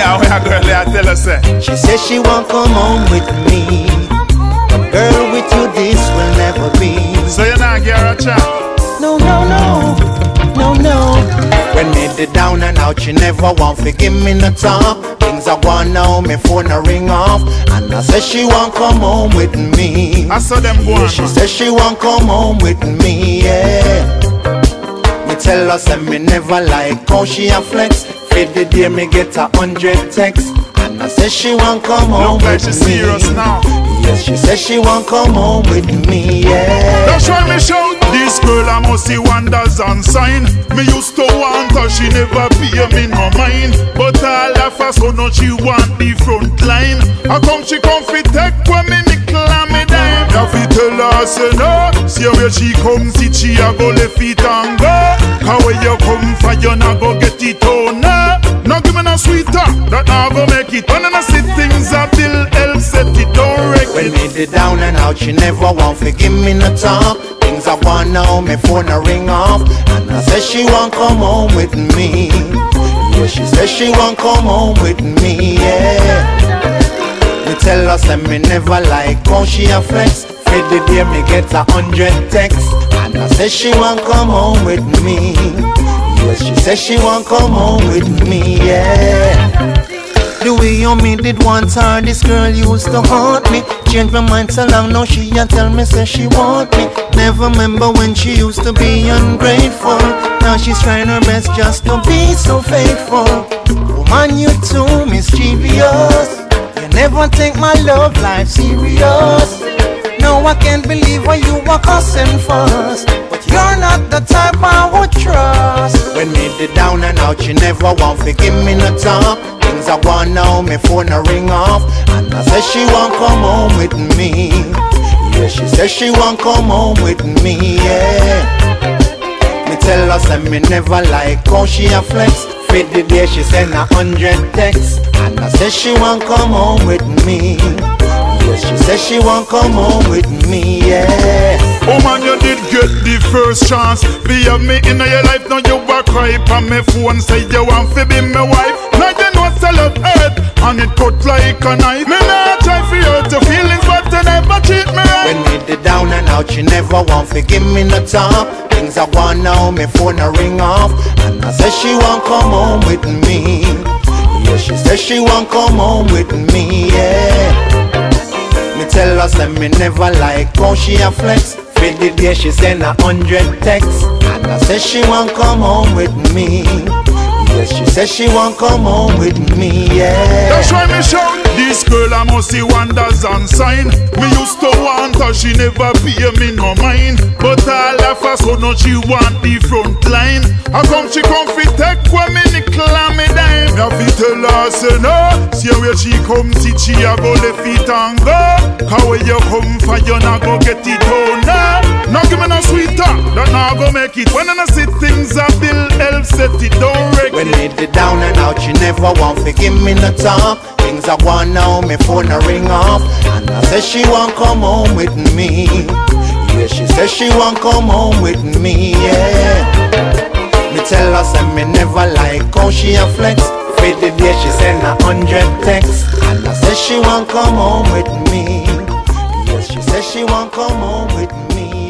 Now when a girl I tell her say She says she won't come home with me. Girl, with you this will never be. so you not get her a chance. No, no, no, no, no. When me did down and out, she never want to give me no top. Things are gone now, me phone a ring off. And I said she won't come home with me. I saw them go on. She said she won't come home with me, yeah. Me tell her say me never like how she a flex. For the day me get 100 texts. And I said she won't come home Look like with she me. serious now. Yes, she said she won't come home with me, yeah. That's why me shout. This girl I must see wonders and sign. Me used to want her, she never pay me no mind. But all of us so now she want the front line. How come she come fi take when me nickel and me dime? Ya fi tell her say no. See where she come sit, she a go left it and go. Cause where you come from you not go get it on no. Now give me no sweeter, that now go make it. When I see things a bill help set it, don't wreck When it. me did down and out, she never want to give me no talk. Things are gone now, me phone a ring off. And I said she won't come home with me. Yeah, she said she won't come home with me, yeah. Me tell her say me never like how she a flex. For the day me get 100 texts. And I said she won't come home with me. Yes, she said she won't come home with me, yeah. The way you made it once her, this girl used to haunt me. Changed my mind so long, now she a tell me say she want me. Never remember when she used to be ungrateful. Now she's trying her best just to be so faithful. Woman, you too mischievous. You never take my love life serious. No, I can't believe why you were cussing first. But you're not the type I would trust. When me did down and out, she never want to give me no talk. Things are gone now, me phone a ring off. And I said she won't come home with me. Yeah, she said she won't come home with me, yeah. Me tell her say me never like how she a flex. For the day she send 100 texts. And I said she won't come home with me. Yes, she said she won't come home with me, yeah. Oh man, you did get the first chance. Be have me in your life, now you a cry on my phone. Say you want to be my wife. Now you know I love earth, and it cut like a knife. Me not try for hurt your feelings, but you never treat me right. When me did down and out, she never want to give me no talk. Things are gone now, me phone a ring off. And I said she won't come home with me. Yeah, she said she won't come home with me, yeah. Me tell her say me never like how she a flex. For the day she send 100 texts. And I said she won't come home with me. Yes, she said she won't come home with me, yeah. That's why me shout. This girl I must see wonders and sign. Me used to want her, she never pay me no mind. But all of us so now she want the front line. How come she come fi take when me nickel and me dime? Me have to tell her say no. See where she come sit, she a go left it and go. Cause where you come from you not go get it on no. Now give me no sweeter, that now go make it. When I see things a bill help set it, don't wreck When it. me did down and out, she never want to give me no talk. Things are gone now, me phone a ring off. And I said she won't come home with me. Yeah, she said she won't come home with me, yeah. Me tell her say me never like how she a flex. For the day she send 100 texts. And I said she won't come home with me. Yes, she said she won't come home with me.